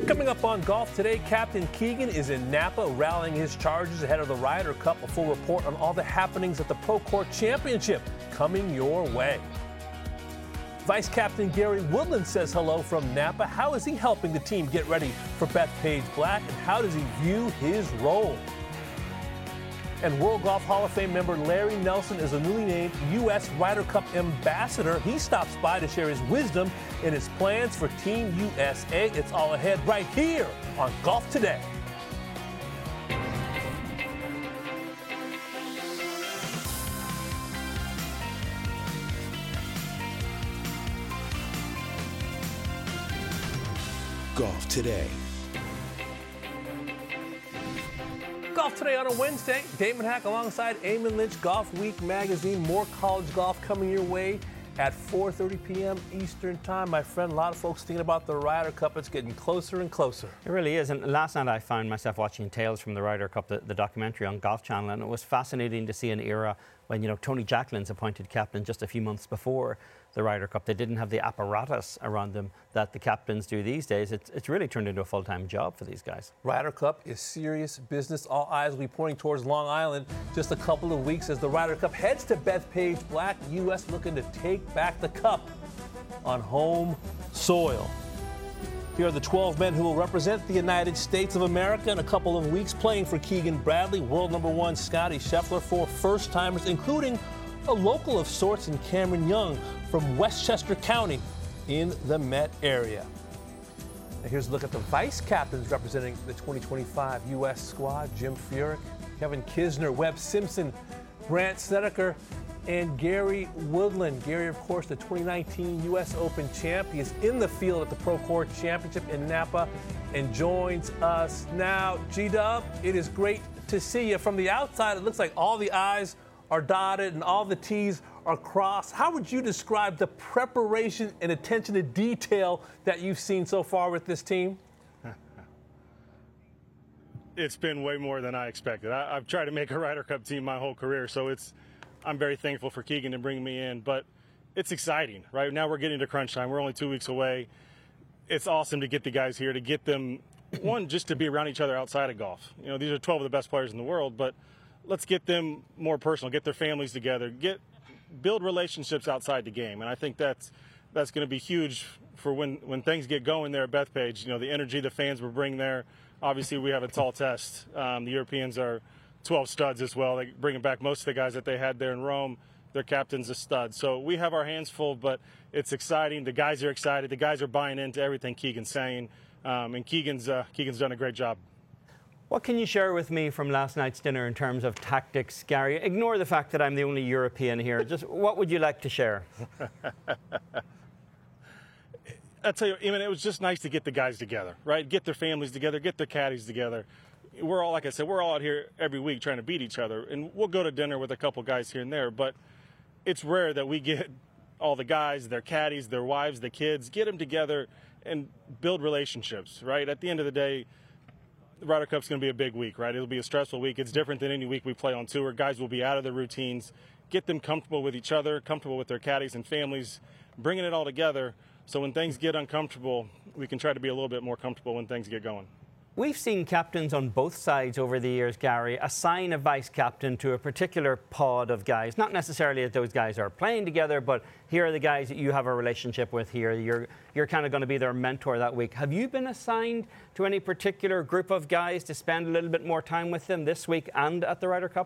Coming up on Golf Today, Captain Keegan is in Napa rallying his charges ahead of the Ryder Cup. A full report on all the happenings at the Pro Court Championship coming your way. Vice Captain Gary Woodland says hello from Napa. How is he helping the team get ready for Bethpage Black, and how does he view his role? And World Golf Hall of Fame member Larry Nelson is a newly named U.S. Ryder Cup ambassador. He stops by to share his wisdom and his plans for Team USA. It's all ahead right here on Golf Today. Golf Today. Golf Today on a Wednesday. Damon Hack alongside Eamon Lynch, Golf Week magazine. More college golf coming your way at 4:30 p.m. Eastern time. My friend, a lot of folks thinking about the Ryder Cup. It's getting closer and closer. It really is. And last night I found myself watching Tales from the Ryder Cup, the documentary on Golf Channel, and it was fascinating to see an era when, Tony Jacquelin's appointed captain just a few months before the Ryder Cup. They didn't have the apparatus around them that the captains do these days. It's really turned into a full-time job for these guys. Ryder Cup is serious business. All eyes will be pointing towards Long Island just a couple of weeks as the Ryder Cup heads to Bethpage Black. U.S. looking to take back the cup on home soil. Here are the 12 men who will represent the United States of America in a couple of weeks, playing for Keegan Bradley, world number one Scotty Scheffler, 4 first-timers, including a local of sorts in Cameron Young from Westchester County in the Met area. Now here's a look at the vice captains representing the 2025 U.S. squad: Jim Furyk, Kevin Kisner, Webb Simpson, Brandt Snedeker, and Gary Woodland. Gary, of course, the 2019 U.S. Open champ. He is in the field at the Pro Court Championship in Napa and joins us now. G-Dub, it is great to see you. From the outside, it looks like all the I's are dotted and all the T's are crossed. How would you describe the preparation and attention to detail that you've seen so far with this team? It's been way more than I expected. I've tried to make a Ryder Cup team my whole career, so I'm very thankful for Keegan to bring me in, but it's exciting. Right now we're getting to crunch time. We're only 2 weeks away. It's awesome to get the guys here, to get them, one, just to be around each other outside of golf. These are 12 of the best players in the world, but let's get them more personal, get their families together, build relationships outside the game. And I think that's going to be huge for when things get going there at Bethpage. The energy the fans will bring there. Obviously, we have a tall test. The Europeans are 12 studs as well. They bringing back most of the guys that they had there in Rome. Their captain's a stud. So we have our hands full, but it's exciting. The guys are excited. The guys are buying into everything Keegan's saying. And Keegan's done a great job. What can you share with me from last night's dinner in terms of tactics, Gary? Ignore the fact that I'm the only European here. Just what would you like to share? I'll tell you, it was just nice to get the guys together, right? Get their families together, get their caddies together. We're all, like I said, we're all out here every week trying to beat each other. And we'll go to dinner with a couple guys here and there, but it's rare that we get all the guys, their caddies, their wives, the kids, get them together and build relationships, right? At the end of the day, the Ryder Cup's going to be a big week, right? It'll be a stressful week. It's different than any week we play on tour. Guys will be out of their routines, get them comfortable with each other, comfortable with their caddies and families, bringing it all together so when things get uncomfortable, we can try to be a little bit more comfortable when things get going. We've seen captains on both sides over the years, Gary, assign a vice captain to a particular pod of guys. Not necessarily that those guys are playing together, but here are the guys that you have a relationship with here. You're kind of going to be their mentor that week. Have you been assigned to any particular group of guys to spend a little bit more time with them this week and at the Ryder Cup?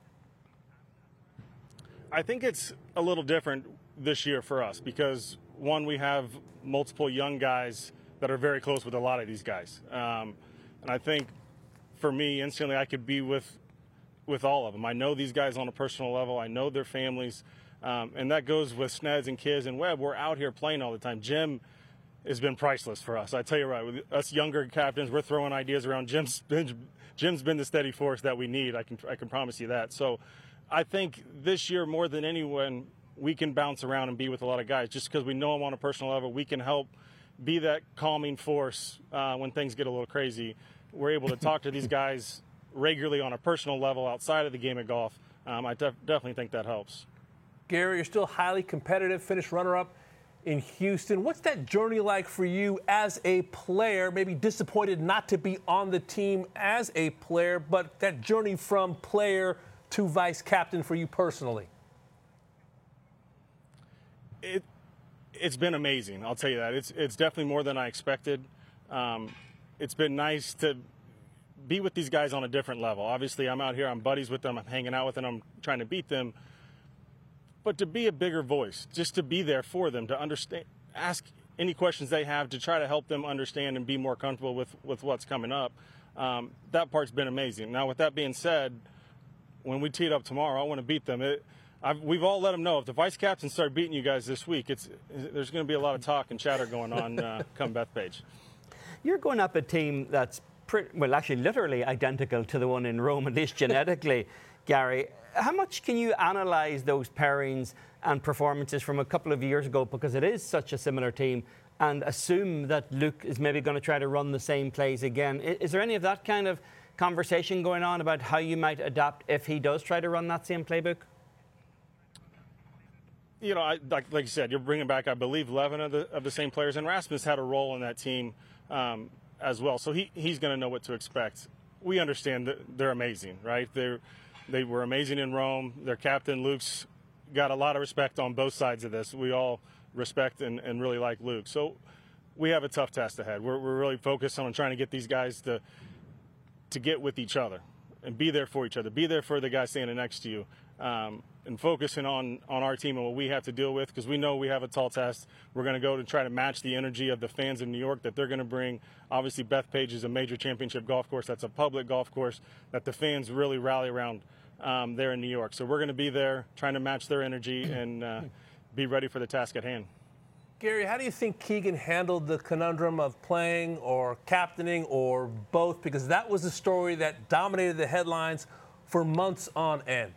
I think it's a little different this year for us because, one, we have multiple young guys that are very close with a lot of these guys. And I think for me, instantly, I could be with all of them. I know these guys on a personal level. I know their families. And that goes with Sneds and Kiz and Webb. We're out here playing all the time. Jim has been priceless for us. I tell you right, with us younger captains, we're throwing ideas around. Jim's been the steady force that we need. I can promise you that. So I think this year, more than anyone, we can bounce around and be with a lot of guys. Just because we know them on a personal level, we can help be that calming force when things get a little crazy. We're able to talk to these guys regularly on a personal level outside of the game of golf. I definitely think that helps. Gary, you're still highly competitive, finished runner-up in Houston. What's that journey like for you as a player? Maybe disappointed not to be on the team as a player, but that journey from player to vice captain for you personally. It's been amazing. I'll tell you that. It's definitely more than I expected. It's been nice to be with these guys on a different level. Obviously, I'm out here, I'm buddies with them, I'm hanging out with them, I'm trying to beat them. But to be a bigger voice, just to be there for them, to understand, ask any questions they have, to try to help them understand and be more comfortable with what's coming up, that part's been amazing. Now, with that being said, when we teed up tomorrow, I want to beat them. We've all let them know if the vice captains start beating you guys this week, there's going to be a lot of talk and chatter going on come Bethpage. You're going up a team that's actually literally identical to the one in Rome, at least genetically, Gary. How much can you analyze those pairings and performances from a couple of years ago, because it is such a similar team, and assume that Luke is maybe going to try to run the same plays again? Is there any of that kind of conversation going on about how you might adapt if he does try to run that same playbook? You know, like you said, you're bringing back, I believe, 11 of the same players, and Rasmus had a role in that team as well, so he's going to know what to expect. We understand that they're amazing, right? They were amazing in Rome. Their captain, Luke's, got a lot of respect on both sides of this. We all respect and really like Luke. So we have a tough test ahead. We're really focused on trying to get these guys to get with each other and be there for each other. Be there for the guy standing next to you. And focusing on our team and what we have to deal with, because we know we have a tall test. We're going to go to try to match the energy of the fans in New York that they're going to bring. Obviously, Bethpage is a major championship golf course. That's a public golf course that the fans really rally around there in New York. So we're going to be there trying to match their energy and be ready for the task at hand. Gary, how do you think Keegan handled the conundrum of playing or captaining or both? Because that was the story that dominated the headlines for months on end.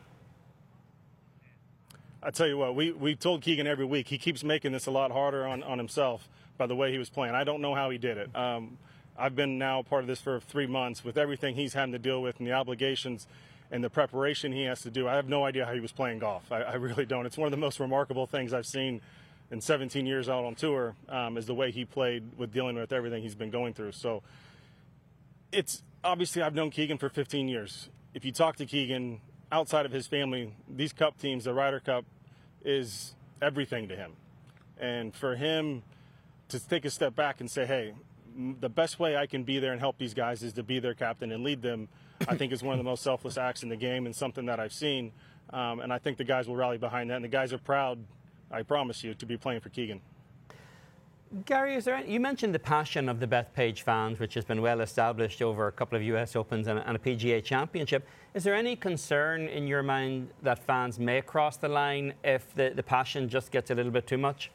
I tell you what, we told Keegan every week, he keeps making this a lot harder on himself by the way he was playing. I don't know how he did it. I've been now part of this for 3 months with everything he's having to deal with and the obligations and the preparation he has to do. I have no idea how he was playing golf. I really don't. It's one of the most remarkable things I've seen in 17 years out on tour, is the way he played with dealing with everything he's been going through. So it's obviously, I've known Keegan for 15 years. If you talk to Keegan outside of his family, these Cup teams, the Ryder Cup, is everything to him. And for him to take a step back and say, hey, the best way I can be there and help these guys is to be their captain and lead them, I think is one of the most selfless acts in the game and something that I've seen. And I think the guys will rally behind that. And the guys are proud, I promise you, to be playing for Keegan. Gary, you mentioned the passion of the Bethpage fans, which has been well established over a couple of US Opens and a PGA Championship. Is there any concern in your mind that fans may cross the line if the passion just gets a little bit too much?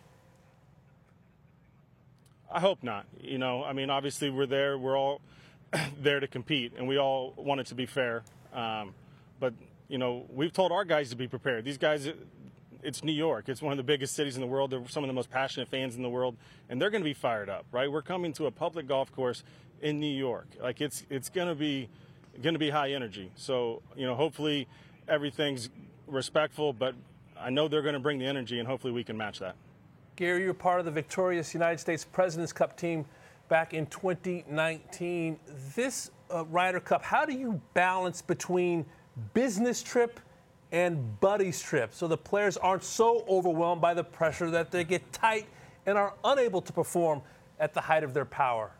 I hope not. You know, I mean, obviously we're all there to compete, and we all want it to be fair. But, you know, we've told our guys to be prepared. These guys, it's New York. It's one of the biggest cities in the world. They're some of the most passionate fans in the world, and they're going to be fired up, right? We're coming to a public golf course in New York. Like, it's going to be high energy. So, you know, hopefully everything's respectful, but I know they're going to bring the energy, and hopefully we can match that. Gary, you're part of the victorious United States President's Cup team back in 2019. This Ryder Cup, how do you balance between business trip and buddies trip so the players aren't so overwhelmed by the pressure that they get tight and are unable to perform at the height of their power?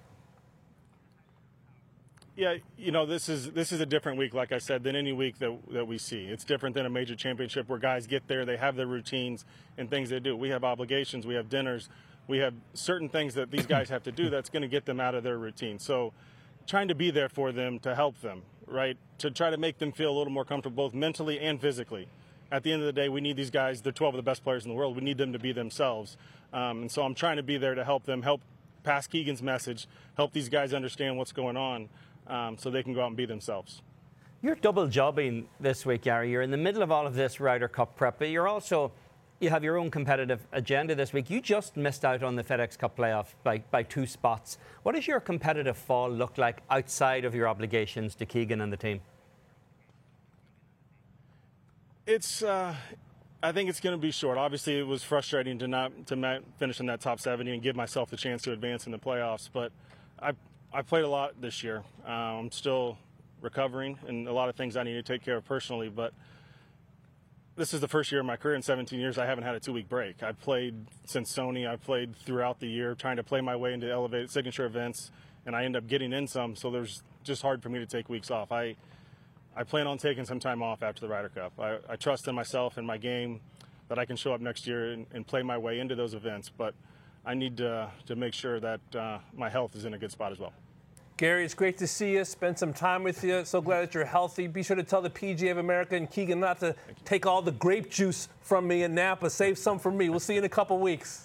Yeah, you know, this is a different week, like I said, than any week that we see. It's different than a major championship where guys get there, they have their routines and things they do. We have obligations, we have dinners, we have certain things that these guys have to do that's going to get them out of their routine. So trying to be there for them to help them, right, to try to make them feel a little more comfortable both mentally and physically. At the end of the day, we need these guys. They're 12 of the best players in the world. We need them to be themselves. And so I'm trying to be there to help them, help pass Keegan's message, help these guys understand what's going on, so they can go out and be themselves. You're double jobbing this week, Gary. You're in the middle of all of this Ryder Cup prep, but you have your own competitive agenda this week. You just missed out on the FedEx Cup playoff by 2 spots. What does your competitive fall look like outside of your obligations to Keegan and the team? It's I think it's going to be short. Obviously, it was frustrating to not finish in that top 70 and give myself the chance to advance in the playoffs. But I played a lot this year. I'm still recovering, and a lot of things I need to take care of personally. But this is the first year of my career in 17 years I haven't had a 2-week break. I played since Sony. I played throughout the year, trying to play my way into elevated signature events, and I end up getting in some. So there's just hard for me to take weeks off. I plan on taking some time off after the Ryder Cup. I trust in myself and my game that I can show up next year and play my way into those events, but I need to make sure that my health is in a good spot as well. Gary, it's great to see you, spend some time with you. So glad that you're healthy. Be sure to tell the PGA of America and Keegan not to take all the grape juice from me in Napa. Save some for me. We'll see you in a couple weeks.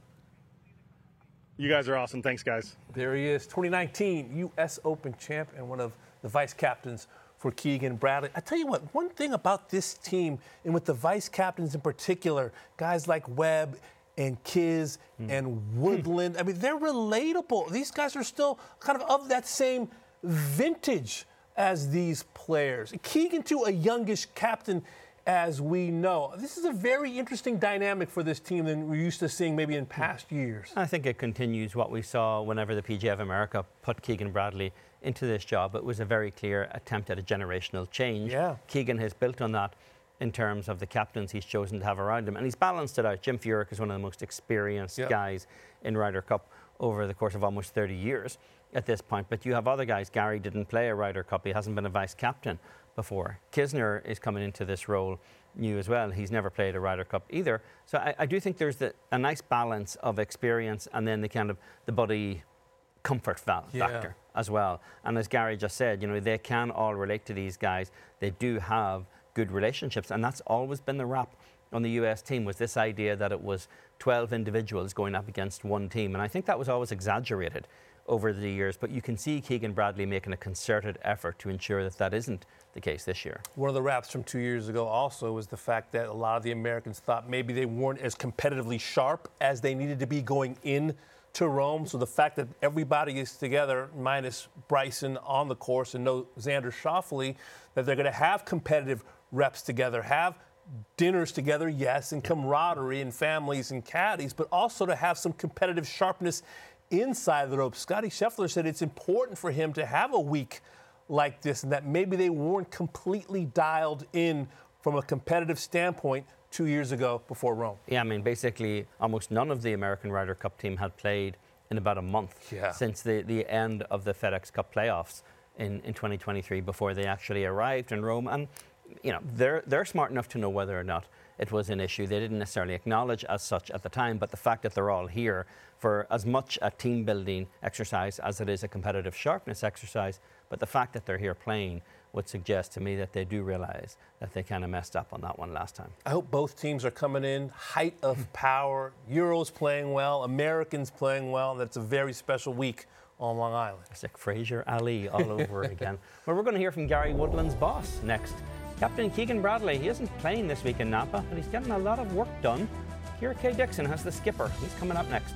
You guys are awesome. Thanks, guys. There he is, 2019 U.S. Open champ and one of the vice captains for Keegan Bradley. I tell you what, one thing about this team, and with the vice captains in particular, guys like Webb and Kiz and Woodland, I mean, they're relatable. These guys are still kind of that same vintage as these players. Keegan, too, a youngish captain, as we know. This is a very interesting dynamic for this team than we're used to seeing maybe in past years. I think it continues what we saw whenever the PGA of America put Keegan Bradley into this job. It was a very clear attempt at a generational change. Yeah. Keegan has built on that in terms of the captains he's chosen to have around him, and he's balanced it out. Jim Furyk is one of the most experienced guys in Ryder Cup over the course of almost 30 years at this point. But you have other guys. Gary didn't play a Ryder Cup. He hasn't been a vice captain before. Kisner is coming into this role new as well. He's never played a Ryder Cup either. So I do think there's a nice balance of experience and then the kind of the buddy comfort factor as well. And as Gary just said, you know, they can all relate to these guys. They do have good relationships, and that's always been the rap on the US team, was this idea that it was 12 individuals going up against one team. And I think that was always exaggerated over the years, but you can see Keegan Bradley making a concerted effort to ensure that that isn't the case this year. One of the raps from 2 years ago also was the fact that a lot of the Americans thought maybe they weren't as competitively sharp as they needed to be going in to Rome. So the fact that everybody is together, minus Bryson on the course and no Xander Schauffele, that they're going to have competitive reps together, have dinners together, yes, and camaraderie and families and caddies, but also to have some competitive sharpness inside the ropes. Scottie Scheffler said it's important for him to have a week like this, and that maybe they weren't completely dialed in from a competitive standpoint 2 years ago before Rome. Yeah, I mean, basically almost none of the American Ryder Cup team had played in about a month since the end of the FedEx Cup playoffs in 2023 before they actually arrived in Rome. And you know, they're smart enough to know whether or not it was an issue. They didn't necessarily acknowledge as such at the time, but the fact that they're all here for as much a team building exercise as it is a competitive sharpness exercise, but the fact that they're here playing would suggest to me that they do realize that they kind of messed up on that one last time. I hope both teams are coming in height of power, Euros playing well, Americans playing well, and that's a very special week on Long Island. It's like Fraser Ali all over again. Well, we're going to hear from Gary Woodland's boss next. Captain Keegan Bradley, he isn't playing this week in Napa, but he's getting a lot of work done. Kira K. Dixon has the skipper. He's coming up next.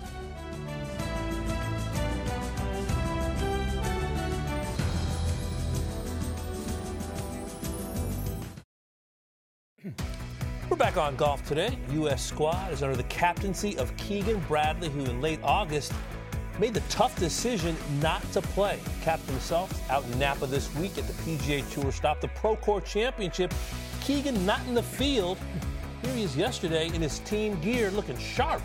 We're back on Golf Today. U.S. squad is under the captaincy of Keegan Bradley, who in late August made the tough decision not to play. Captain himself out in Napa this week at the PGA Tour stop, the Procore Championship. Keegan not in the field. Here he is yesterday in his team gear looking sharp.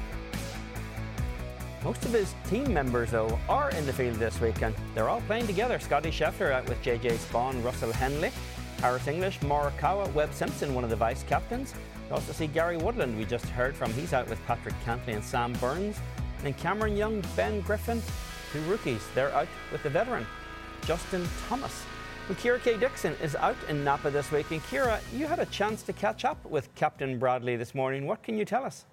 Most of his team members, though, are in the field this weekend. They're all playing together. Scottie Scheffler out with J.J. Spawn, Russell Henley, Harris English, Morikawa, Webb Simpson, one of the vice captains. You also see Gary Woodland, we just heard from. He's out with Patrick Cantlay and Sam Burns. And then Cameron Young, Ben Griffin, two rookies. They're out with the veteran, Justin Thomas. And Kira K. Dixon is out in Napa this week. And Kira, you had a chance to catch up with Captain Bradley this morning. What can you tell us?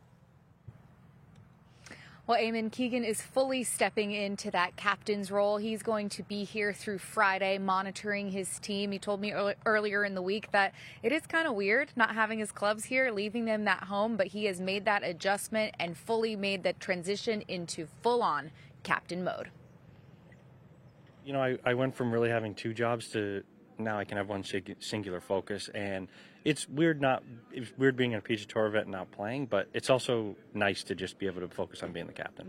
Well, Eamon, Keegan is fully stepping into that captain's role. He's going to be here through Friday monitoring his team. He told me earlier in the week that it is kind of weird not having his clubs here, leaving them at home, but he has made that adjustment and fully made the transition into full-on captain mode. You know, I went from really having two jobs to now I can have one singular focus, and it's weird being a PGA Tour vet and not playing, but it's also nice to just be able to focus on being the captain.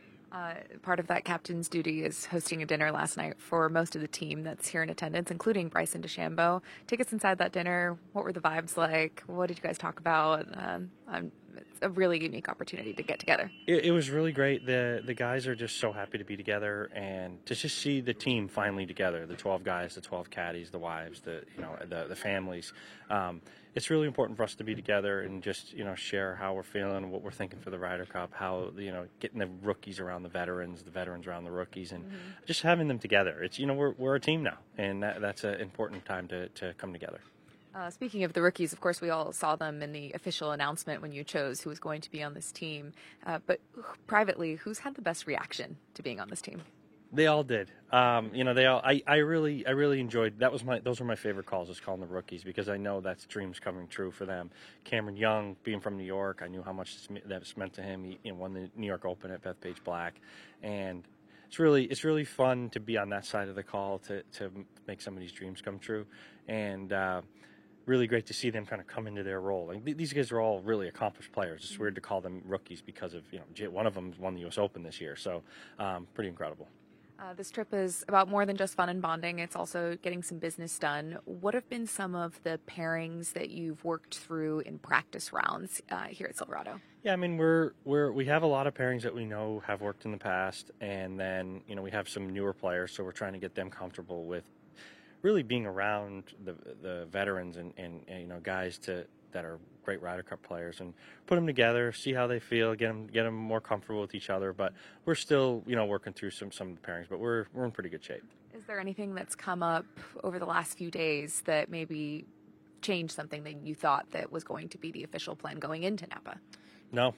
Part of that captain's duty is hosting a dinner last night for most of the team that's here in attendance, including Bryson DeChambeau. Take us inside that dinner. What were the vibes like? What did you guys talk about? It's a really unique opportunity to get together. It was really great. The guys are just so happy to be together and to just see the team finally together. The 12 guys, the 12 caddies, the wives, the families. It's really important for us to be together and just share how we're feeling, what we're thinking for the Ryder Cup, how getting the rookies around the veterans around the rookies, and just having them together. It's we're a team now, and that's an important time to come together. Speaking of the rookies, of course, we all saw them in the official announcement when you chose who was going to be on this team. But privately, who's had the best reaction to being on this team? They all did. They all. I really enjoyed. Those were my favorite calls. Was calling the rookies because I know that's dreams coming true for them. Cameron Young, being from New York, I knew how much that's meant to him. He won the New York Open at Bethpage Black, and it's really fun to be on that side of the call to make somebody's dreams come true, and. Really great to see them kind of come into their role. Like, these guys are all really accomplished players. It's weird to call them rookies because of one of them won the U.S. Open this year, so pretty incredible. This trip is about more than just fun and bonding. It's also getting some business done. What have been some of the pairings that you've worked through in practice rounds here at Silverado? Yeah, I mean we have a lot of pairings that we know have worked in the past, and then we have some newer players, so we're trying to get them comfortable with really being around the veterans and guys that are great Ryder Cup players, and put them together, see how they feel, get them more comfortable with each other. But we're still working through some of the pairings, but we're in pretty good shape. Is there anything that's come up over the last few days that maybe changed something that you thought that was going to be the official plan going into Napa? No,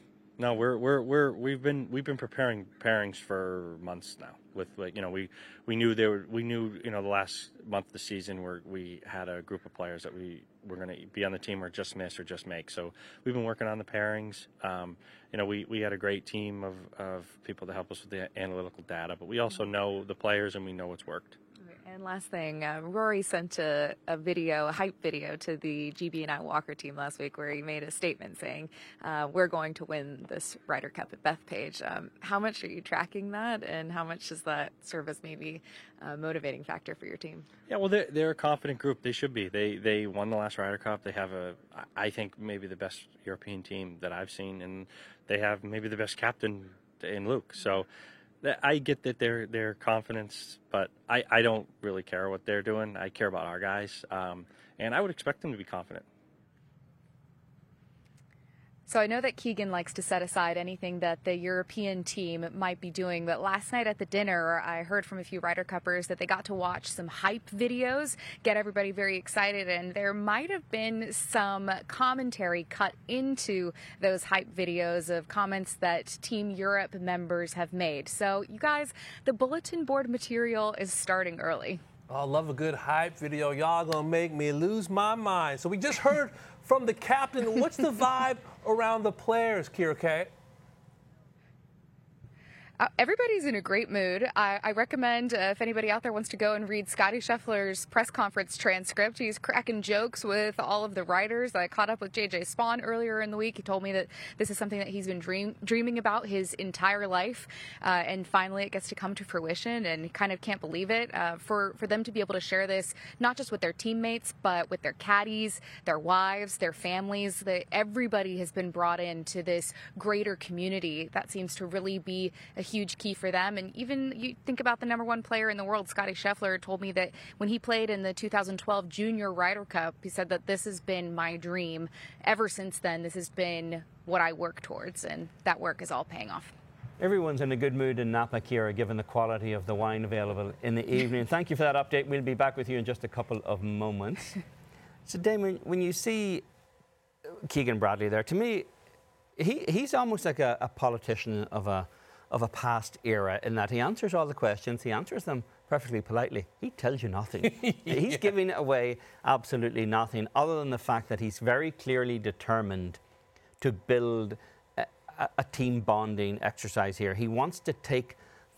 we've been preparing pairings for months now. With we knew the last month of the season where we had a group of players that we were going to be on the team or just miss or just make. So we've been working on the pairings. We had a great team of people to help us with the analytical data, but we also know the players and we know what's worked. And last thing, Rory sent a hype video to the GB&I Walker team last week where he made a statement saying, we're going to win this Ryder Cup at Bethpage. How much are you tracking that, and how much does that serve as maybe a motivating factor for your team? Yeah, well, they're a confident group. They should be. They won the last Ryder Cup. They have I think, maybe the best European team that I've seen, and they have maybe the best captain in Luke. So I get that their confidence, but I don't really care what they're doing. I care about our guys, and I would expect them to be confident. So I know that Keegan likes to set aside anything that the European team might be doing, but last night at the dinner, I heard from a few Ryder Cuppers that they got to watch some hype videos, get everybody very excited, and there might have been some commentary cut into those hype videos of comments that Team Europe members have made. So you guys, the bulletin board material is starting early. I love a good hype video. Y'all gonna make me lose my mind. So we just heard from the captain. What's the vibe around the players, Kira Kay? Everybody's in a great mood. I recommend if anybody out there wants to go and read Scotty Scheffler's press conference transcript. He's cracking jokes with all of the writers. I caught up with J.J. Spaun earlier in the week. He told me that this is something that he's been dreaming about his entire life, and finally it gets to come to fruition, and he kind of can't believe it. For them to be able to share this, not just with their teammates, but with their caddies, their wives, their families, that everybody has been brought into this greater community. That seems to really be a huge key for them. And even you think about the number one player in the world, Scotty Scheffler, told me that when he played in the 2012 Junior Ryder Cup, he said that this has been my dream. Ever since then, this has been what I work towards, and that work is all paying off. Everyone's in a good mood in Napa, Kira, given the quality of the wine available in the evening. Thank you for that update. We'll be back with you in just a couple of moments. So, Damon, when you see Keegan Bradley there, to me, he's almost like a politician of a past era, in that he answers all the questions, he answers them perfectly politely. He tells you nothing. He's giving away absolutely nothing, other than the fact that he's very clearly determined to build a team bonding exercise here. He wants to take that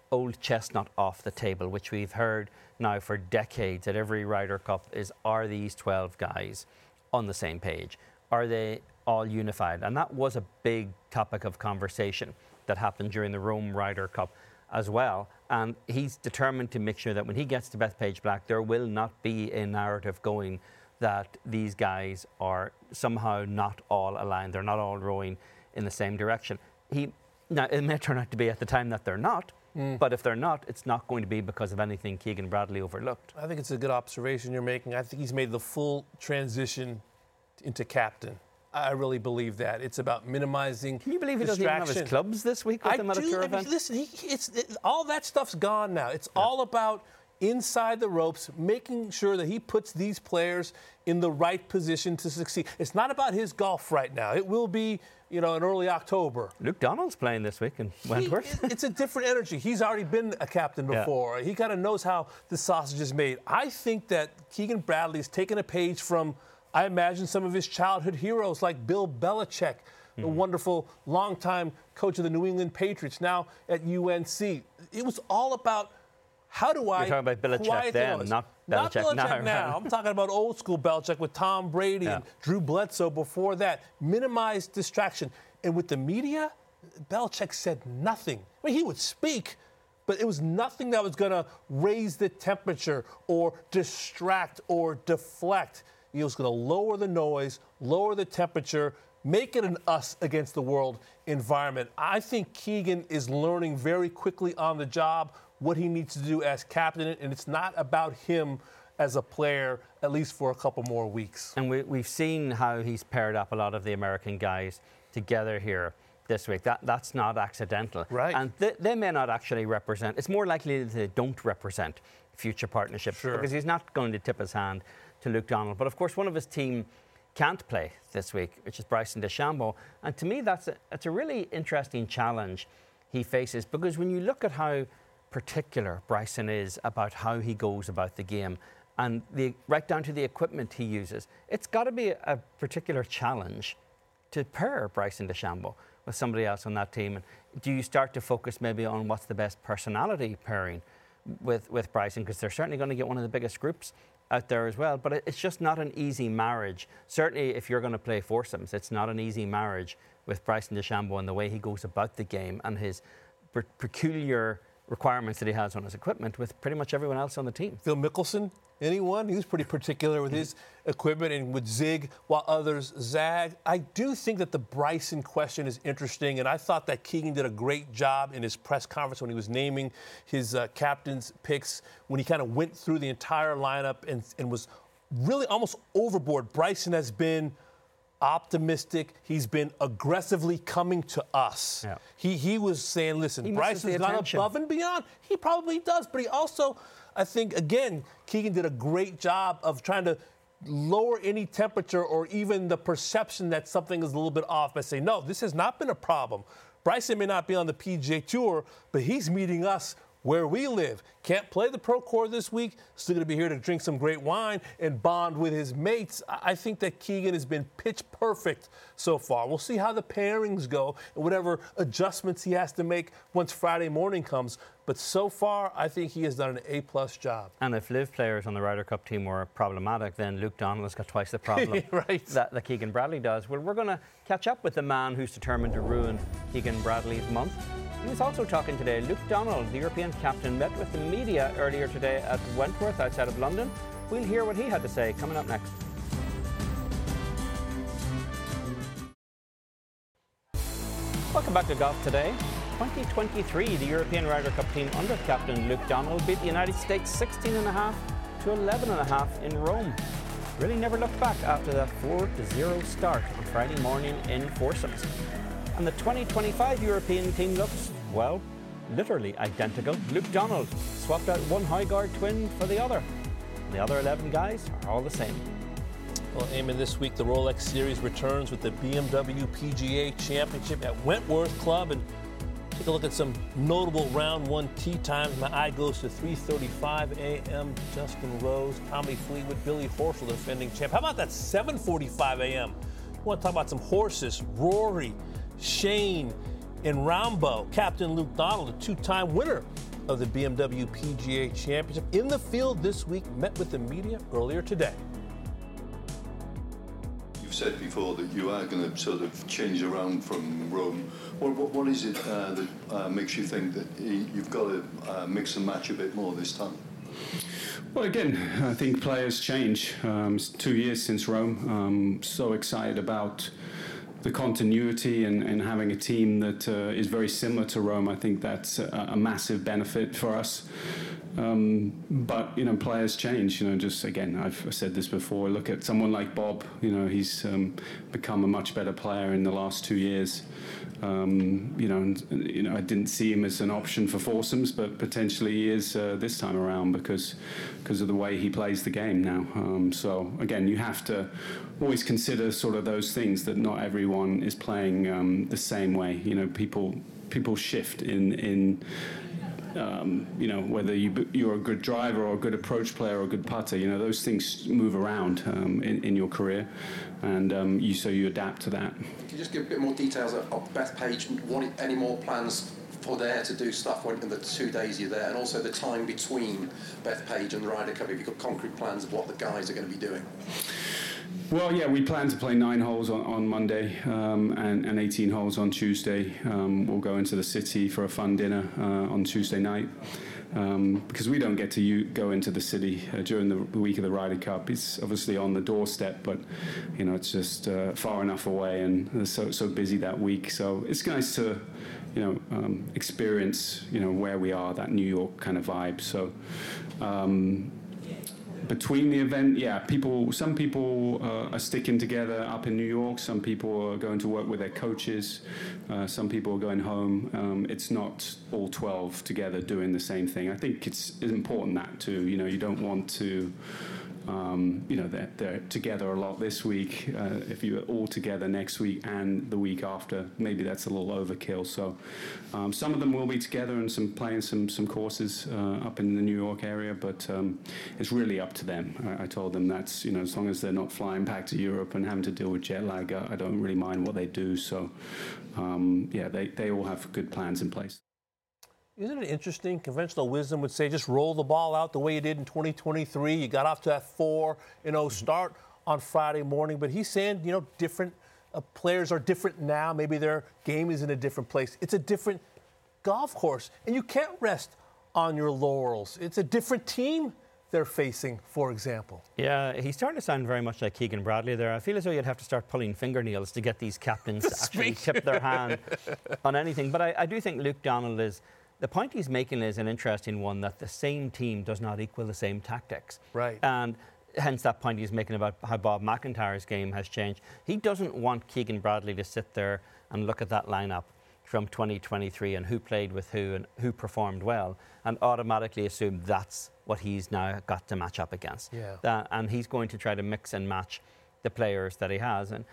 old chestnut off the table, which we've heard now for decades at every Ryder Cup, is are these 12 guys on the same page? Are they all unified? And that was a big topic of conversation that happened during the Rome Ryder Cup as well. And he's determined to make sure that when he gets to Bethpage Black, there will not be a narrative going that these guys are somehow not all aligned. They're not all rowing in the same direction. Now, it may turn out to be at the time that they're not, but if they're not, it's not going to be because of anything Keegan Bradley overlooked. I think it's a good observation you're making. I think he's made the full transition into captain. I really believe that. It's about minimizing Can you believe he doesn't even have his clubs this week with him at a tour event? Listen, all that stuff's gone now. It's all about inside the ropes, making sure that he puts these players in the right position to succeed. It's not about his golf right now. It will be, in early October. Luke Donald's playing this week in Wentworth. It's a different energy. He's already been a captain before. Yeah. He kind of knows how the sausage is made. I think that Keegan Bradley's taken a page from, I imagine, some of his childhood heroes like Bill Belichick, the wonderful longtime coach of the New England Patriots, now at UNC. It was all about how do I... You're talking about Belichick then, not Belichick now. I'm talking about old school Belichick with Tom Brady and Drew Bledsoe before that. Minimize distraction. And with the media, Belichick said nothing. I mean, he would speak, but it was nothing that was going to raise the temperature or distract or deflect. He was going to lower the noise, lower the temperature, make it an us against the world environment. I think Keegan is learning very quickly on the job what he needs to do as captain, and it's not about him as a player, at least for a couple more weeks. And we've seen how he's paired up a lot of the American guys together here this week. That's not accidental. Right. And they may not actually represent, it's more likely that they don't represent future partnerships because he's not going to tip his hand to Luke Donald. But of course, one of his team can't play this week, which is Bryson DeChambeau. And to me, that's a really interesting challenge he faces, because when you look at how particular Bryson is about how he goes about the game and right down to the equipment he uses, it's got to be a particular challenge to pair Bryson DeChambeau with somebody else on that team. And do you start to focus maybe on what's the best personality pairing with Bryson, because they're certainly going to get one of the biggest groups out there as well. But it's just not an easy marriage. Certainly if you're going to play foursomes, it's not an easy marriage with Bryson DeChambeau and the way he goes about the game and his peculiar requirements that he has on his equipment with pretty much everyone else on the team. Phil Mickelson, anyone? He was pretty particular with his equipment and would zig while others zag. I do think that the Bryson question is interesting, and I thought that Keegan did a great job in his press conference when he was naming his captain's picks, when he kind of went through the entire lineup and was really almost overboard. Bryson has been optimistic. He's been aggressively coming to us. Yeah. He was saying, listen, Bryson's gone above and beyond. He probably does, but he also, I think, again, Keegan did a great job of trying to lower any temperature or even the perception that something is a little bit off by saying, no, this has not been a problem. Bryson may not be on the PGA Tour, but he's meeting us where we live. Can't play the Procore this week, still going to be here to drink some great wine and bond with his mates. I think that Keegan has been pitch perfect so far. We'll see how the pairings go and whatever adjustments he has to make once Friday morning comes. But so far, I think he has done an A-plus job. And if live players on the Ryder Cup team were problematic, then Luke Donald has got twice the problem right. that Keegan Bradley does. Well, we're going to catch up with the man who's determined to ruin Keegan Bradley's month. He was also talking today. Luke Donald, the European captain, met with the media earlier today at Wentworth outside of London. We'll hear what he had to say coming up next. Welcome back to Golf Today. 2023, the European Ryder Cup team under captain Luke Donald beat the United States 16.5 to 11.5 in Rome. Really never looked back after that 4-0 start on Friday morning in foursomes. And the 2025 European team looks, well, literally identical. Luke Donald swapped out one Højgaard twin for the other. The other 11 guys are all the same. Well, Eamon, this week the Rolex Series returns with the BMW PGA Championship at Wentworth Club. And take a look at some notable round one tee times. My eye goes to 3:35 a.m. Justin Rose, Tommy Fleetwood, Billy Horschel, the defending champ. How about that 7:45 a.m.? You want to talk about some horses? Rory, Shane, and Rambo. Captain Luke Donald, a two-time winner of the BMW PGA Championship, in the field this week, met with the media earlier today. You've said before that you are going to sort of change around from Rome. What is it that makes you think that you've got to mix and match a bit more this time? Well, again, I think players change. It's 2 years since Rome. So excited about the continuity and having a team that is very similar to Rome. I think that's a massive benefit for us. But, players change. Just again, I've said this before, look at someone like Bob. He's become a much better player in the last 2 years. I didn't see him as an option for foursomes, but potentially he is this time around because of the way he plays the game now. So again, you have to always consider sort of those things, that not everyone is playing the same way. People shift in whether you're a good driver or a good approach player or a good putter, those things move around in your career, and so you adapt to that. Can you just give a bit more details of Bethpage? Any more plans for there to do stuff in the 2 days you're there, and also the time between Bethpage and the Ryder Cup? Have you got concrete plans of what the guys are going to be doing? Well, yeah, we plan to play 9 holes on Monday and 18 holes on Tuesday. We'll go into the city for a fun dinner on Tuesday night because we don't get to go into the city during the week of the Ryder Cup. It's obviously on the doorstep, but it's just far enough away and so busy that week. So it's nice to experience where we are, that New York kind of vibe. So. Between the event, some people are sticking together up in New York. Some people are going to work with their coaches. Some people are going home. It's not all 12 together doing the same thing. I think it's important that too. You don't want to. They're together a lot this week. If you're all together next week and the week after, maybe that's a little overkill. So some of them will be together and playing some courses up in the New York area, but it's really up to them. I told them that's, as long as they're not flying back to Europe and having to deal with jet lag, I don't really mind what they do. So, they all have good plans in place. Isn't it interesting? Conventional wisdom would say just roll the ball out the way you did in 2023. You got off to that 4-0 start on Friday morning. But he's saying, different players are different now. Maybe their game is in a different place. It's a different golf course. And you can't rest on your laurels. It's a different team they're facing, for example. Yeah, he's starting to sound very much like Keegan Bradley there. I feel as though you'd have to start pulling fingernails to get these captains to actually tip their hand on anything. But I do think Luke Donald is... The point he's making is an interesting one, that the same team does not equal the same tactics. Right. And hence that point he's making about how Bob McIntyre's game has changed. He doesn't want Keegan Bradley to sit there and look at that lineup from 2023 and who played with who and who performed well and automatically assume that's what he's now got to match up against. Yeah. And he's going to try to mix and match the players that he has. And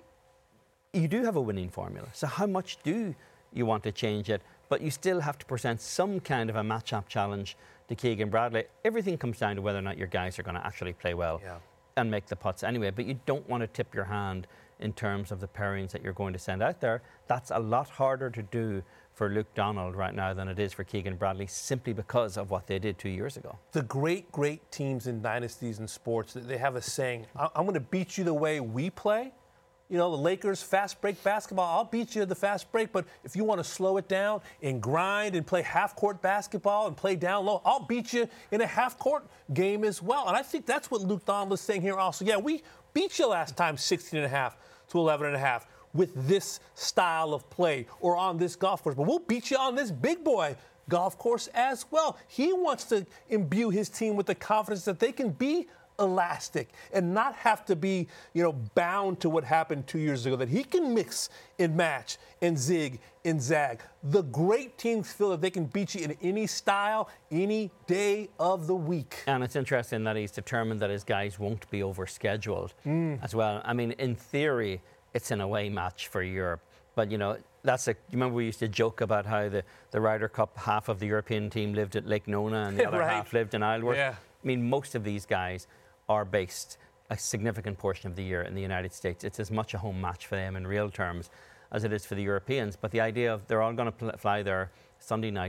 you do have a winning formula. So how much do you want to change it? But you still have to present some kind of a match-up challenge to Keegan Bradley. Everything comes down to whether or not your guys are going to actually play well and make the putts anyway. But you don't want to tip your hand in terms of the pairings that you're going to send out there. That's a lot harder to do for Luke Donald right now than it is for Keegan Bradley, simply because of what they did 2 years ago. The great teams in dynasties and sports, they have a saying, I'm going to beat you the way we play. The Lakers fast break basketball, I'll beat you at the fast break, but if you want to slow it down and grind and play half-court basketball and play down low, I'll beat you in a half-court game as well. And I think that's what Luke Donald is saying here also. Yeah, we beat you last time 16.5 to 11.5 with this style of play or on this golf course, but we'll beat you on this big boy golf course as well. He wants to imbue his team with the confidence that they can be elastic and not have to be, bound to what happened 2 years ago, that he can mix and match and zig and zag. The great teams feel that they can beat you in any style, any day of the week. And it's interesting that he's determined that his guys won't be overscheduled as well. I mean, in theory, it's an away match for Europe. But, you remember we used to joke about how the Ryder Cup, half of the European team lived at Lake Nona and the other half lived in Isleworth. Yeah. I mean, most of these guys are based a significant portion of the year in the United States. It's as much a home match for them in real terms as it is for the Europeans. But the idea of they're all going to fly there Sunday night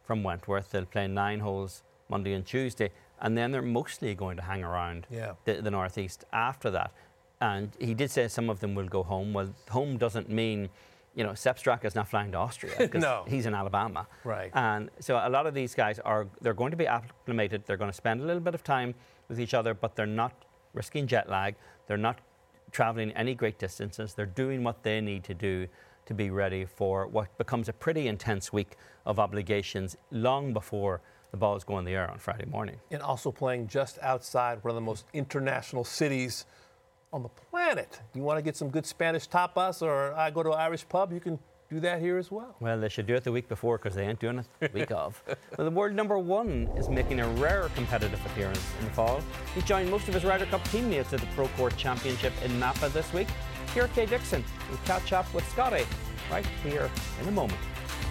from Wentworth. They'll play 9 holes Monday and Tuesday, and then they're mostly going to hang around the Northeast after that. And he did say some of them will go home. Well, home doesn't mean, Sepp Straka is not flying to Austria because he's in Alabama. Right. And so a lot of these guys they're going to be acclimated. They're going to spend a little bit of time with each other, but they're not risking jet lag. They're not traveling any great distances. They're doing what they need to do to be ready for what becomes a pretty intense week of obligations long before the balls go in the air on Friday morning. And also playing just outside one of the most international cities on the planet. You want to get some good Spanish tapas or I go to an Irish pub, you can do that here as well. Well, they should do it the week before because they ain't doing it the week of. Well, the world number 1 is making a rare competitive appearance in the fall. He joined most of his Ryder Cup teammates at the Pro Court Championship in Napa this week. Ciara K. Dixon will catch up with Scotty right here in a moment.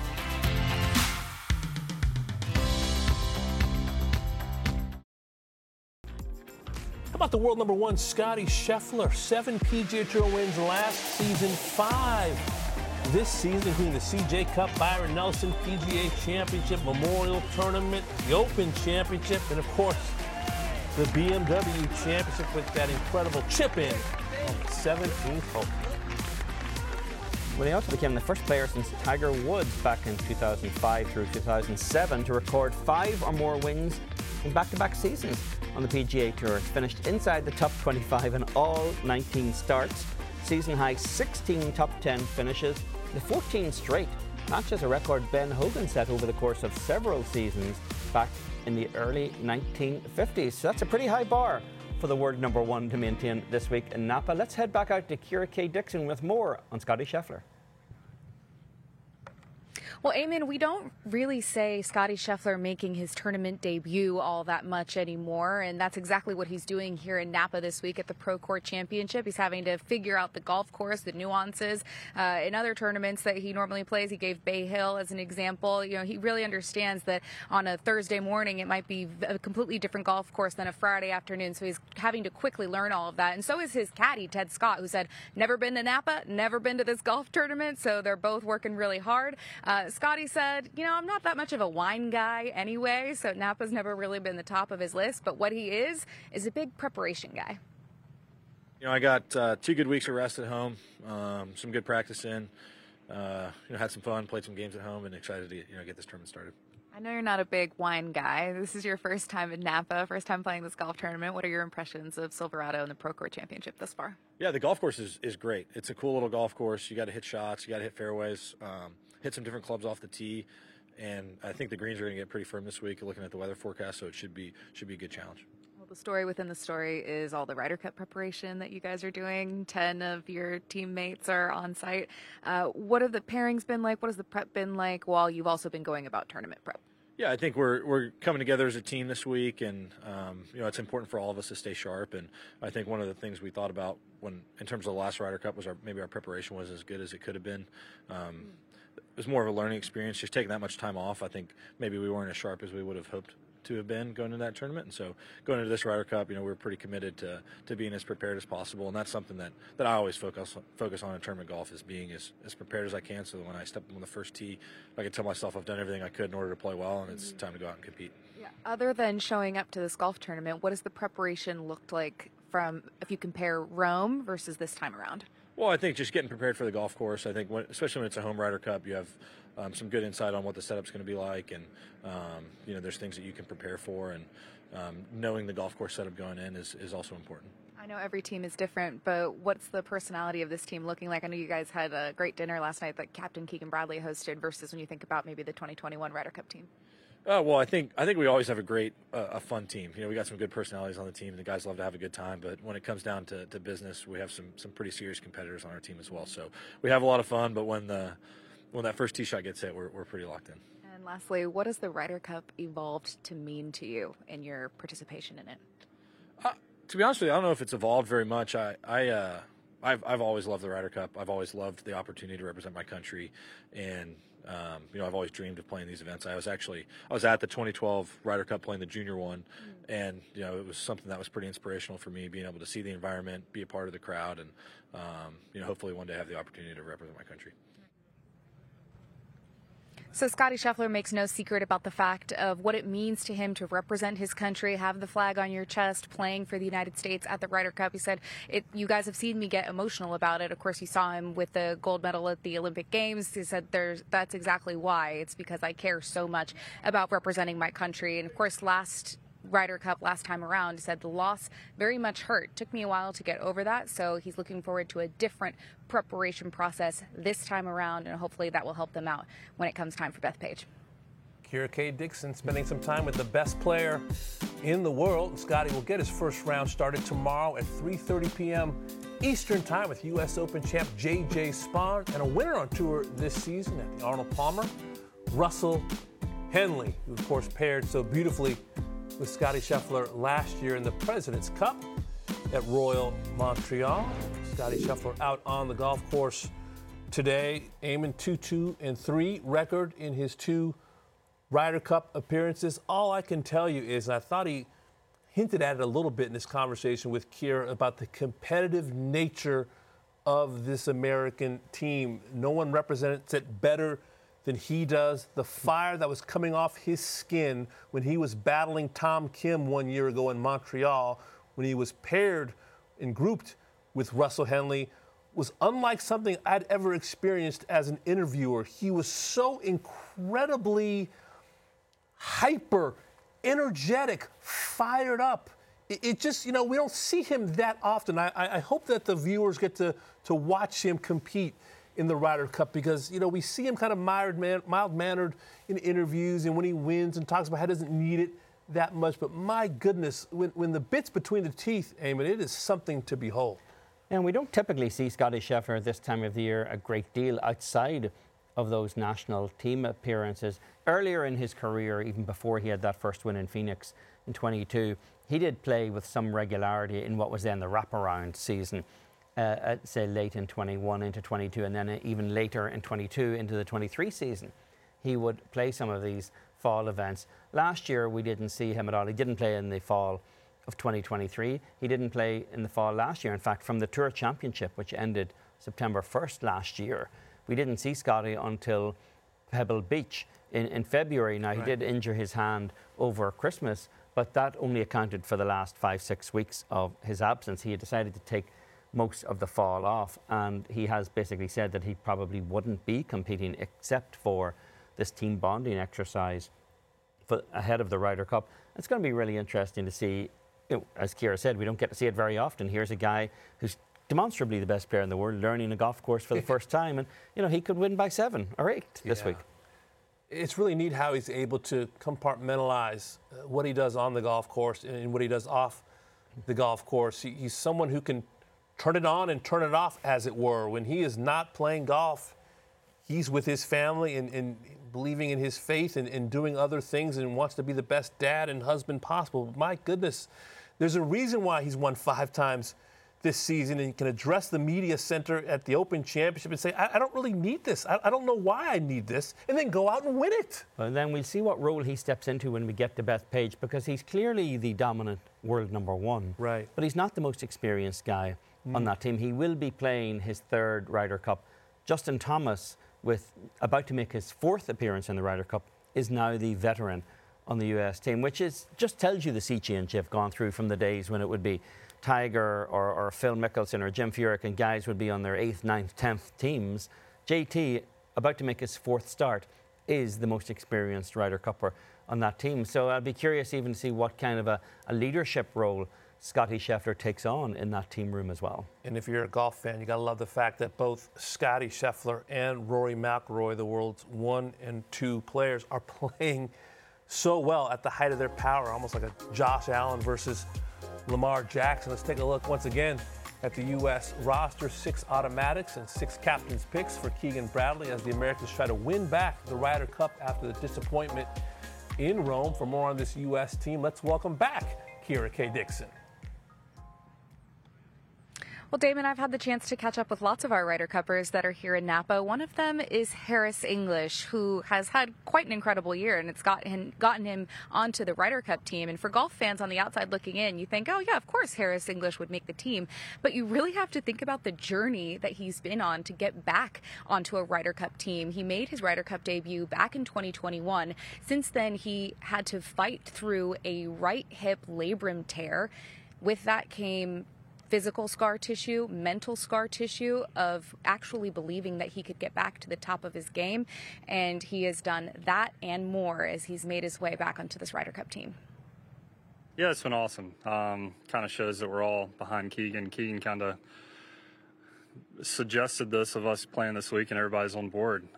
How about the world number 1, Scotty Scheffler? 7 PGA Tour wins last season, 5 this season, including the CJ Cup, Byron Nelson PGA Championship, Memorial Tournament, the Open Championship, and of course, the BMW Championship with that incredible chip in on the 17th hole. Well, he also became the first player since Tiger Woods back in 2005 through 2007 to record 5 or more wins in back-to-back seasons on the PGA Tour. Finished inside the top 25 in all 19 starts. Season high 16 top 10 finishes. The 14 straight matches a record Ben Hogan set over the course of several seasons back in the early 1950s. So that's a pretty high bar for the world number 1 to maintain this week in Napa. Let's head back out to Ciara K. Dixon with more on Scotty Scheffler. Well, Eamon, we don't really say Scotty Scheffler making his tournament debut all that much anymore, and that's exactly what he's doing here in Napa this week at the Pro Court Championship. He's having to figure out the golf course, the nuances. In other tournaments that he normally plays, he gave Bay Hill as an example. He really understands that on a Thursday morning it might be a completely different golf course than a Friday afternoon, so he's having to quickly learn all of that. And so is his caddy, Ted Scott, who said, never been to Napa, never been to this golf tournament, so they're both working really hard. Scotty said, I'm not that much of a wine guy anyway, so Napa's never really been the top of his list, but what he is a big preparation guy. I got 2 good weeks of rest at home, some good practice in, had some fun, played some games at home, and excited to get this tournament started. I know you're not a big wine guy. This is your first time in Napa, first time playing this golf tournament. What are your impressions of Silverado and the Pro Court Championship thus far? Yeah, the golf course is great. It's a cool little golf course. You got to hit shots, you got to hit fairways, hit some different clubs off the tee, and I think the greens are going to get pretty firm this week. Looking at the weather forecast, so it should be a good challenge. Well, the story within the story is all the Ryder Cup preparation that you guys are doing. 10 of your teammates are on site. What have the pairings been like? What has the prep been like while you've also been going about tournament prep? Yeah, I think we're coming together as a team this week, and it's important for all of us to stay sharp. And I think one of the things we thought about in terms of the last Ryder Cup was maybe our preparation was as good as it could have been. It was more of a learning experience, just taking that much time off. I think maybe we weren't as sharp as we would have hoped to have been going into that tournament. And so going into this Ryder Cup, we're pretty committed to being as prepared as possible. And that's something that I always focus on in tournament golf, is being as prepared as I can. So when I step on the first tee, I can tell myself I've done everything I could in order to play well, and it's time to go out and compete. Yeah. Other than showing up to this golf tournament, what has the preparation looked like if you compare Rome versus this time around? Well, I think just getting prepared for the golf course. I think especially when it's a home Ryder Cup, you have some good insight on what the setup's going to be like, and there's things that you can prepare for, and knowing the golf course setup going in is also important. I know every team is different, but what's the personality of this team looking like? I know you guys had a great dinner last night that Captain Keegan Bradley hosted versus when you think about maybe the 2021 Ryder Cup team. Well, I think we always have a fun team. We got some good personalities on the team. The guys love to have a good time, but when it comes down to business, we have some pretty serious competitors on our team as well. So we have a lot of fun, but when that first tee shot gets hit, we're pretty locked in. And lastly, what has the Ryder Cup evolved to mean to you in your participation in it? To be honest with you, I don't know if it's evolved very much. I've always loved the Ryder Cup. I've always loved the opportunity to represent my country, and I've always dreamed of playing these events. I was at the 2012 Ryder Cup playing the junior one, and it was something that was pretty inspirational for me, being able to see the environment, be a part of the crowd, and hopefully one day have the opportunity to represent my country. So Scottie Scheffler makes no secret about the fact of what it means to him to represent his country, have the flag on your chest, playing for the United States at the Ryder Cup. He said, you guys have seen me get emotional about it. Of course, you saw him with the gold medal at the Olympic Games. He said, that's exactly why. It's because I care so much about representing my country. And of course, last Ryder Cup last time around, he said the loss very much hurt. Took me a while to get over that, so he's looking forward to a different preparation process this time around, and hopefully that will help them out when it comes time for Bethpage. Kira K. Dixon spending some time with the best player in the world. Scottie will get his first round started tomorrow at 3:30 p.m. Eastern Time with U.S. Open champ J.J. Spaun and a winner on tour this season at the Arnold Palmer, Russell Henley, who of course paired so beautifully with Scottie Scheffler last year in the President's Cup at Royal Montreal. Scottie Scheffler out on the golf course today, aiming 2-2-3 record in his 2 Ryder Cup appearances. All I can tell you is, and I thought he hinted at it a little bit in this conversation with Kira, about the competitive nature of this American team. No one represents it better than he does. The fire that was coming off his skin when he was battling Tom Kim 1 year ago in Montreal, when he was paired and grouped with Russell Henley, was unlike something I'd ever experienced as an interviewer. He was so incredibly hyper, energetic, fired up. It just, we don't see him that often. I hope that the viewers get to watch him compete in the Ryder Cup, because, we see him kind of mild-mannered in interviews and when he wins and talks about how he doesn't need it that much. But my goodness, when the bit's between the teeth, Eamon, it is something to behold. And we don't typically see Scottie Scheffler this time of the year a great deal outside of those national team appearances. Earlier in his career, even before he had that first win in Phoenix in 22, he did play with some regularity in what was then the wraparound season. Say late in 21 into 22, and then even later in 22 into the 23 season, he would play some of these fall events. Last year, we didn't see him at all. He didn't play in the fall of 2023. He didn't play in the fall last year. In fact, from the Tour Championship, which ended September 1st last year, we didn't see Scottie until Pebble Beach in February. Now, he did injure his hand over Christmas, but that only accounted for the last 5-6 weeks of his absence. He had decided to take most of the fall off, and he has basically said that he probably wouldn't be competing except for this team bonding exercise ahead of the Ryder Cup. It's going to be really interesting to see. As Kira said, we don't get to see it very often. Here's a guy who's demonstrably the best player in the world, learning a golf course for the first time, and he could win by 7 or 8 this week. It's really neat how he's able to compartmentalize what he does on the golf course and what he does off the golf course. He's someone who can turn it on and turn it off, as it were. When he is not playing golf, he's with his family and believing in his faith and doing other things, and wants to be the best dad and husband possible. My goodness, there's a reason why he's won 5 times this season, and he can address the media center at the Open Championship and say, I don't really need this. I don't know why I need this, and then go out and win it. Well, then we'll see what role he steps into when we get to Bethpage, because he's clearly the dominant world number 1. Right. But he's not the most experienced guy on that team. He will be playing his 3rd Ryder Cup. Justin Thomas, about to make his 4th appearance in the Ryder Cup, is now the veteran on the US team, which just tells you the sea change have gone through from the days when it would be Tiger or Phil Mickelson or Jim Furyk, and guys would be on their 8th, 9th, 10th teams. JT, about to make his 4th start, is the most experienced Ryder Cupper on that team. So I'll be curious even to see what kind of a leadership role Scottie Scheffler takes on in that team room as well. And if you're a golf fan, you got to love the fact that both Scottie Scheffler and Rory McIlroy, the world's 1 and 2 players, are playing so well at the height of their power, almost like a Josh Allen versus Lamar Jackson. Let's take a look once again at the U.S. roster. 6 automatics and 6 captain's picks for Keegan Bradley as the Americans try to win back the Ryder Cup after the disappointment in Rome. For more on this U.S. team, let's welcome back Kira K. Dixon. Well, Damon, I've had the chance to catch up with lots of our Ryder Cuppers that are here in Napa. One of them is Harris English, who has had quite an incredible year, and it's gotten him onto the Ryder Cup team. And for golf fans on the outside looking in, you think, oh, yeah, of course Harris English would make the team. But you really have to think about the journey that he's been on to get back onto a Ryder Cup team. He made his Ryder Cup debut back in 2021. Since then, he had to fight through a right hip labrum tear. With that came physical scar tissue, mental scar tissue of actually believing that he could get back to the top of his game. And he has done that and more as he's made his way back onto this Ryder Cup team. Yeah, it's been awesome. Kind of shows that we're all behind Keegan. Keegan kind of suggested this of us playing this week, and everybody's on board.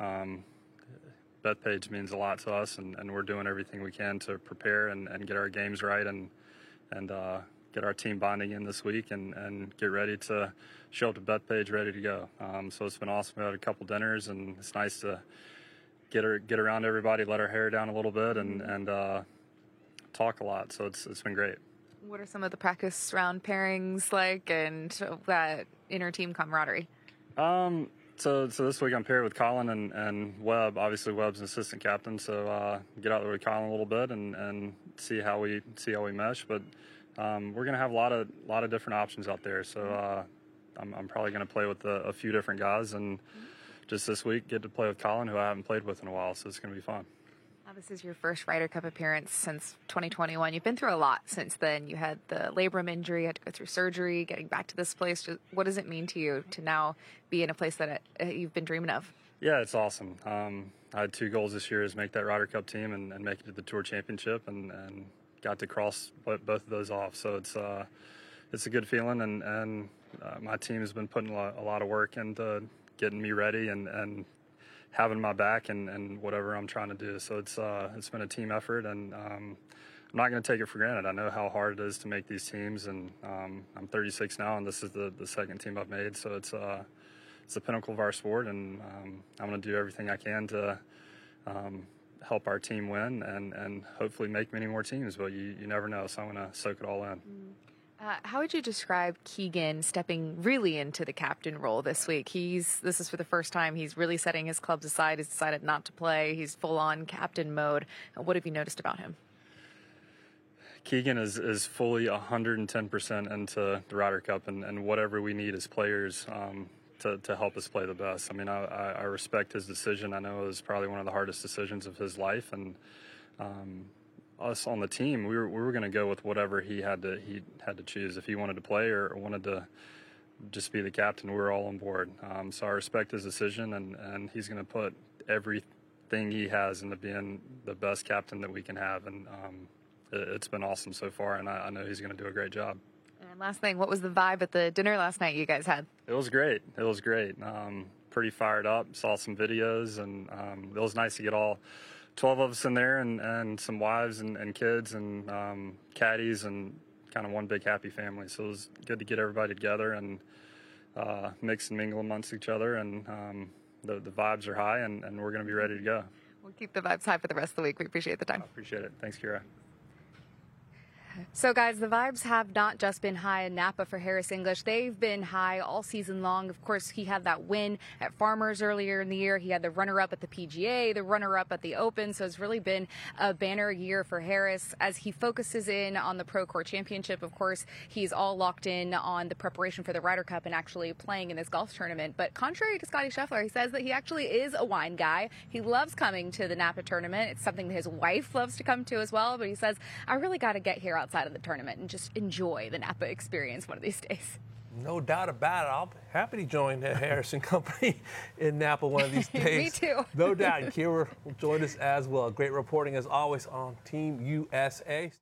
Bethpage means a lot to us, and we're doing everything we can to prepare and get our games right and get our team bonding in this week and get ready to show up to Bethpage ready to go. So it's been awesome. We had a couple dinners, and it's nice to get around everybody, let our hair down a little bit, and talk a lot. So it's been great. What are some of the practice round pairings like, and that inter-team camaraderie? So this week I'm paired with Colin and Webb. Obviously Webb's an assistant captain, so get out there with Colin a little bit and see how we mesh. But we're going to have a lot of different options out there. So I'm probably going to play with a few different guys, and just this week get to play with Colin, who I haven't played with in a while. So it's going to be fun. Now, this is your first Ryder Cup appearance since 2021. You've been through a lot since then. You had the labrum injury, had to go through surgery, getting back to this place. What does it mean to you to now be in a place that you've been dreaming of? Yeah, it's awesome. I had 2 goals this year: is make that Ryder Cup team and make it to the Tour Championship, and got to cross both of those off. So it's a good feeling, and my team has been putting a lot of work into getting me ready and having my back and whatever I'm trying to do. So it's been a team effort, and I'm not going to take it for granted. I know how hard it is to make these teams, and I'm 36 now, and this is the second team I've made. So it's the pinnacle of our sport, and I'm going to do everything I can to help our team win and hopefully make many more teams. But you never know, so I'm going to soak it all in. How would you describe Keegan stepping really into the captain role this week? This is for the first time. He's really setting his clubs aside. He's decided not to play. He's full-on captain mode. What have you noticed about him? Keegan is fully 110% into the Ryder Cup and whatever we need as players to help us play the best. I mean, I respect his decision. I know it was probably one of the hardest decisions of his life, and us on the team, we were going to go with whatever he had to choose. If he wanted to play or wanted to just be the captain, we were all on board. So I respect his decision, and he's going to put everything he has into being the best captain that we can have. And it's been awesome so far, and I know he's going to do a great job. And last thing, what was the vibe at the dinner last night you guys had? It was great. Pretty fired up. Saw some videos, and it was nice to get all 12 of us in there, and some wives and kids and caddies, and kind of one big happy family. So it was good to get everybody together and mix and mingle amongst each other, and the vibes are high, and we're going to be ready to go. We'll keep the vibes high for the rest of the week. We appreciate the time. I appreciate it. Thanks, Kira. So, guys, the vibes have not just been high in Napa for Harris English. They've been high all season long. Of course, he had that win at Farmers earlier in the year. He had the runner-up at the PGA, the runner-up at the Open. So it's really been a banner year for Harris as he focuses in on the Procore Championship. Of course, he's all locked in on the preparation for the Ryder Cup and actually playing in this golf tournament. But contrary to Scotty Scheffler, he says that he actually is a wine guy. He loves coming to the Napa tournament. It's something that his wife loves to come to as well. But he says, I really got to get here outside of the tournament and just enjoy the Napa experience one of these days. No doubt about it. I'll be happy to join the Harrison Company in Napa one of these days. Me too. No doubt. And Kira will join us as well. Great reporting as always on Team USA.